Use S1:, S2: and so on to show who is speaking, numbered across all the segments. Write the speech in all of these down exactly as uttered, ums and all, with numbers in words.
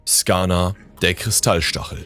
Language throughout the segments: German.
S1: Skana, der Kristallstachel.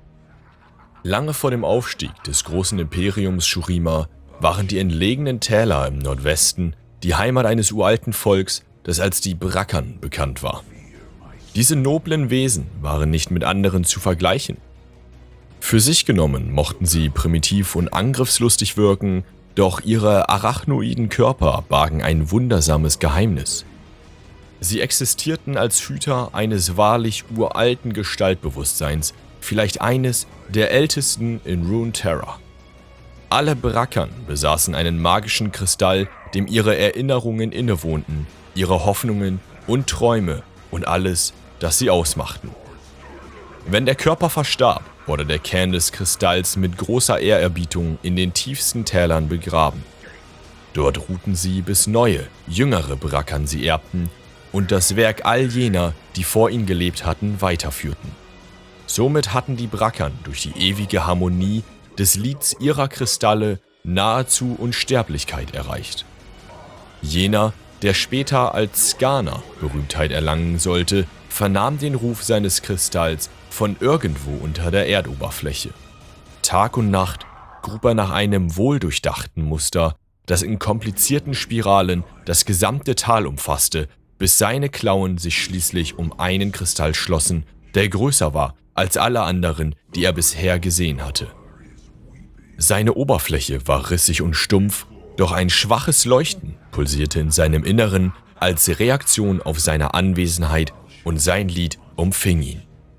S1: Lange vor dem Aufstieg des großen Imperiums Shurima waren die entlegenen Täler im Nordwesten die Heimat eines uralten Volks, das als die Brackern bekannt war. Diese noblen Wesen waren nicht mit anderen zu vergleichen. Für sich genommen mochten sie primitiv und angriffslustig wirken, doch ihre arachnoiden Körper bargen ein wundersames Geheimnis. Sie existierten als Hüter eines wahrlich uralten Gestaltbewusstseins, vielleicht eines der ältesten in Runeterra. Alle Brackern besaßen einen magischen Kristall, dem ihre Erinnerungen innewohnten, ihre Hoffnungen und Träume und alles, das sie ausmachten. Wenn der Körper verstarb, wurde der Kern des Kristalls mit großer Ehrerbietung in den tiefsten Tälern begraben. Dort ruhten sie, bis neue, jüngere Brackern sie erbten und das Werk all jener, die vor ihnen gelebt hatten, weiterführten. Somit hatten die Brackern durch die ewige Harmonie des Lieds ihrer Kristalle nahezu Unsterblichkeit erreicht. Jener, der später als Skana Berühmtheit erlangen sollte, vernahm den Ruf seines Kristalls von irgendwo unter der Erdoberfläche. Tag und Nacht grub er nach einem wohldurchdachten Muster, das in komplizierten Spiralen das gesamte Tal umfasste, bis seine Klauen sich schließlich um einen Kristall schlossen, der größer war als alle anderen, die er bisher gesehen hatte. Seine Oberfläche war rissig und stumpf, doch ein schwaches Leuchten pulsierte in seinem Inneren als Reaktion auf seine Anwesenheit und sein Lied umfing ihn.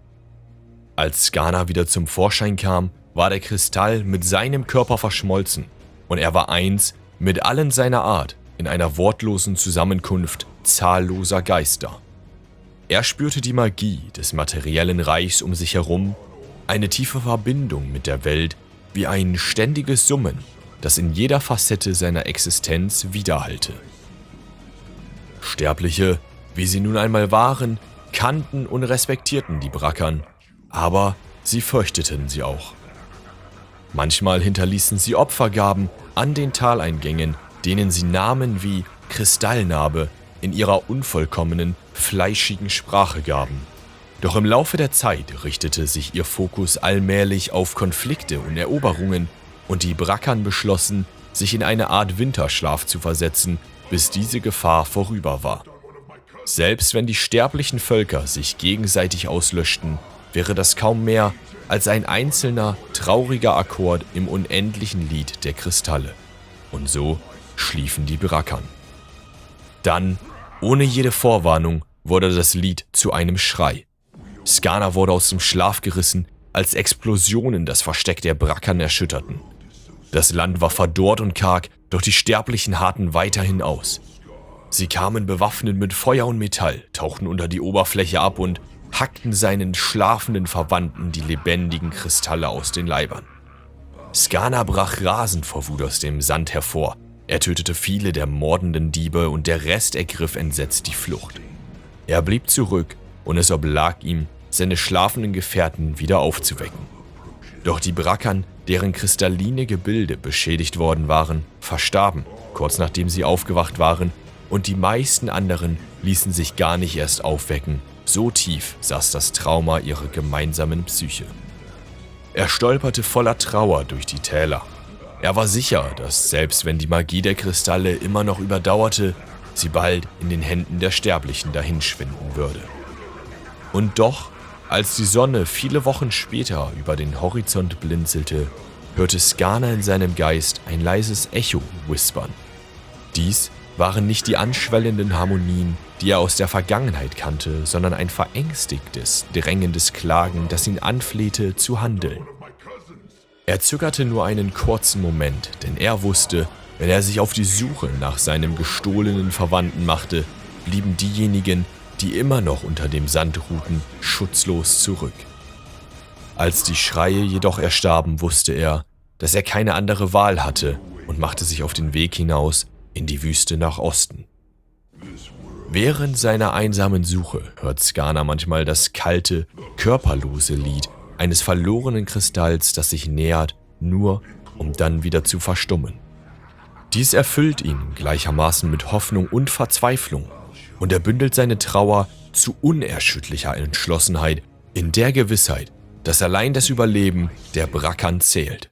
S1: Als Skana wieder zum Vorschein kam, war der Kristall mit seinem Körper verschmolzen und er war eins mit allen seiner Art in einer wortlosen Zusammenkunft zahlloser Geister. Er spürte die Magie des materiellen Reichs um sich herum, eine tiefe Verbindung mit der Welt, wie ein ständiges Summen, das in jeder Facette seiner Existenz widerhallte. Sterbliche, wie sie nun einmal waren, kannten und respektierten die Brackern, aber sie fürchteten sie auch. Manchmal hinterließen sie Opfergaben an den Taleingängen, denen sie Namen wie Kristallnarbe in ihrer unvollkommenen, fleischigen Sprache gaben. Doch im Laufe der Zeit richtete sich ihr Fokus allmählich auf Konflikte und Eroberungen und die Brackern beschlossen, sich in eine Art Winterschlaf zu versetzen, bis diese Gefahr vorüber war. Selbst wenn die sterblichen Völker sich gegenseitig auslöschten, wäre das kaum mehr als ein einzelner, trauriger Akkord im unendlichen Lied der Kristalle. Und so schliefen die Brackern. Dann, ohne jede Vorwarnung, wurde das Lied zu einem Schrei. Skana wurde aus dem Schlaf gerissen, als Explosionen das Versteck der Brackern erschütterten. Das Land war verdorrt und karg, doch die Sterblichen harrten weiterhin aus. Sie kamen bewaffnet mit Feuer und Metall, tauchten unter die Oberfläche ab und hackten seinen schlafenden Verwandten die lebendigen Kristalle aus den Leibern. Skana brach rasend vor Wut aus dem Sand hervor. Er tötete viele der mordenden Diebe und der Rest ergriff entsetzt die Flucht. Er blieb zurück und es oblag ihm, seine schlafenden Gefährten wieder aufzuwecken. Doch die Brackern, deren kristalline Gebilde beschädigt worden waren, verstarben, kurz nachdem sie aufgewacht waren, und die meisten anderen ließen sich gar nicht erst aufwecken, so tief saß das Trauma ihrer gemeinsamen Psyche. Er stolperte voller Trauer durch die Täler. Er war sicher, dass selbst wenn die Magie der Kristalle immer noch überdauerte, sie bald in den Händen der Sterblichen dahinschwinden würde. Und doch, als die Sonne viele Wochen später über den Horizont blinzelte, hörte Skana in seinem Geist ein leises Echo wispern. Dies waren nicht die anschwellenden Harmonien, die er aus der Vergangenheit kannte, sondern ein verängstigtes, drängendes Klagen, das ihn anflehte, zu handeln. Er zögerte nur einen kurzen Moment, denn er wusste, wenn er sich auf die Suche nach seinem gestohlenen Verwandten machte, blieben diejenigen, die immer noch unter dem Sand ruhten, schutzlos zurück. Als die Schreie jedoch erstarben, wusste er, dass er keine andere Wahl hatte und machte sich auf den Weg hinaus in die Wüste nach Osten. Während seiner einsamen Suche hört Skana manchmal das kalte, körperlose Lied eines verlorenen Kristalls, das sich nähert, nur um dann wieder zu verstummen. Dies erfüllt ihn gleichermaßen mit Hoffnung und Verzweiflung, und er bündelt seine Trauer zu unerschütterlicher Entschlossenheit, in der Gewissheit, dass allein das Überleben der Brackern zählt.